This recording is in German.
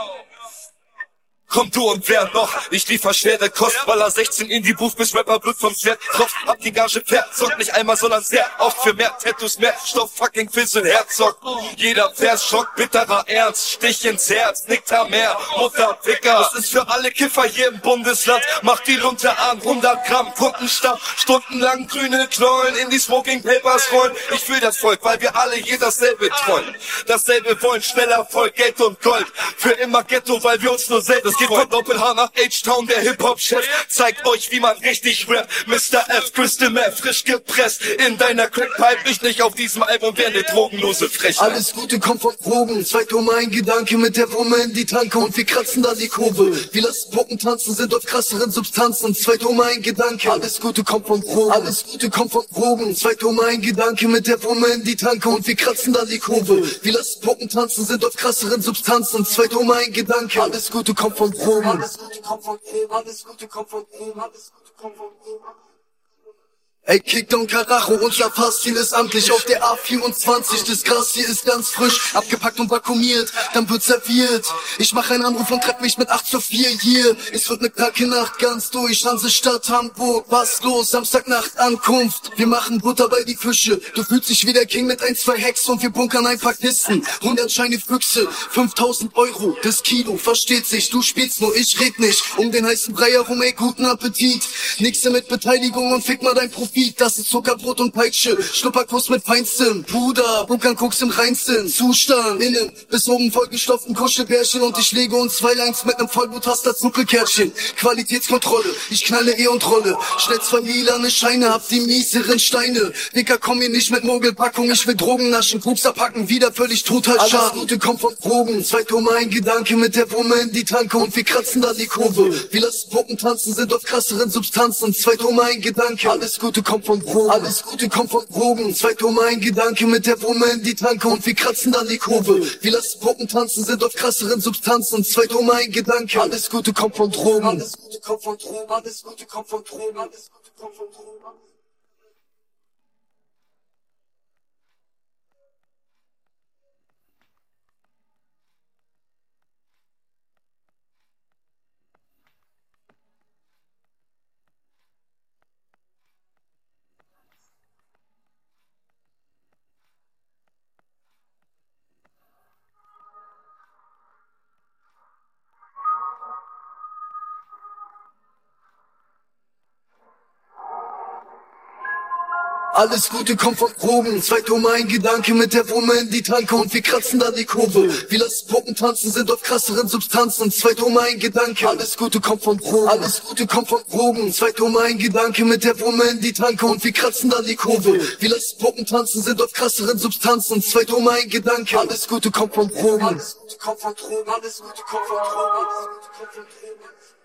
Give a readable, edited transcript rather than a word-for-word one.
Komm du und wer noch? Ich liefer schwere Kost, Baller 16 in die Booth, bis Rapper Blut vom Schwert tropft. Hab die Gage verzockt, nicht einmal, sondern sehr oft. Für mehr Tattoos, mehr Stoff, fucking Fissel, Herzog. Jeder Vers Schock, bitterer Ernst, Stich ins Herz, nickt da mehr, Mutter, Ficker. Das ist für alle Kiffer hier im Bundesland. Macht die Lunte an, 100 Gramm Kundenstamm. Stundenlang grüne Knollen in die Smoking Papers rollen. Ich will das Volk, weil wir alle hier dasselbe träumen. Dasselbe wollen, schneller Volk, Geld und Gold. Für immer Ghetto, weil wir uns nur selbst geht von Doppel-H nach H-Town, der Hip-Hop-Chef zeigt euch, wie man richtig rappt. Mr. F, Crystal Meth, frisch gepresst in deiner Crackpipe. Ich nicht auf diesem Album, wär ne drogenlose Frechheit. Alles Gute kommt von Drogen, zwei Dumme ein Gedanke mit der Wumme in die Tanke und wir kratzen da die Kurve. Wir lassen Puppen tanzen, sind auf krasseren Substanzen, zwei Dumme ein Gedanke. Alles Gute kommt von Drogen, alles Gute kommt von Drogen, zwei Dumme ein Gedanke mit der Wumme in die Tanke und wir kratzen da die Kurve. Wir lassen Puppen tanzen, sind auf krasseren Substanzen, zwei Dumme ein Gedanke. Alles Gute kommt von Drogen. Alles Gute kommt von Drogen, alles Gute kommt von Drogen, alles Gute kommt von Drogen. Ey, Kickdown Karacho, unser Fassziel ist amtlich auf der A24. Das Gras hier ist ganz frisch, abgepackt und vakuumiert, dann wird serviert. Ich mach einen Anruf und treff mich mit 8:4 hier. Es wird ne kranke Nacht, ganz durch, Hansestadt, Hamburg. Was los, Samstagnacht, Ankunft. Wir machen Butter bei die Fische. Du fühlst dich wie der King mit 1, 2 Hexen und wir bunkern ein paar Kisten. 100 Scheine Füchse, 5.000 Euro, das Kilo, versteht sich. Du spielst nur, ich red nicht. Um den heißen Brei herum, ey, guten Appetit. Nix mit Beteiligung und fick mal dein Profil. Das ist Zuckerbrot und Peitsche, Schnupperkuss mit Feinstem, Puder, Bunkern Koks im reinsten Zustand, innen bis oben vollgestopften Kuschelbärchen und ich lege uns 2 Lines mit nem Vollbluttaster Zuckelkärtchen. Qualitätskontrolle, ich knalle und rolle, schnell 2 lilane Scheine, hab die mieseren Steine. Dicker, komm hier nicht mit Mogelpackung, ich will Drogen naschen, Pupser packen, wieder völlig total Schaden. Alles Gute kommt von Drogen, zwei Dumme ein Gedanke mit der Wumme in die Tanke und wir kratzen da die Kurve. Wir lassen Puppen tanzen, sind auf krasseren Substanzen, zwei Dumme ein Gedanke. Alles Gute kommt von Drogen, alles Gute kommt von Drogen, zwei Dumme ein Gedanke mit der Wumme in die Tanke und wir kratzen dann die Kurve. Wir lassen Puppen tanzen, sind auf krasseren Substanzen, zwei Dumme ein Gedanke. Alles Gute kommt von Drogen, alles Gute kommt von Drogen, alles Gute kommt von Drogen, alles Gute kommt von Drogen. Alles Gute kommt von Drogen, zwei Dumme ein Gedanke mit der Wumme in die Tanke und wir kratzen da die Kurve. Wir lassen Puppen tanzen, sind auf krasseren Substanzen, zwei Dumme ein Gedanke. Alles Gute kommt von Drogen, alles Gute kommt von Drogen, zwei Dumme ein Gedanke mit der Wumme in die Tanke und wir kratzen da die Kurve. Wir lassen Puppen tanzen, sind auf krasseren Substanzen, zwei Dumme ein Gedanke. Alles Gute kommt von Drogen, alles Gute kommt von Drogen, alles Gute kommt von Drogen, alles Gute kommt von Drogen.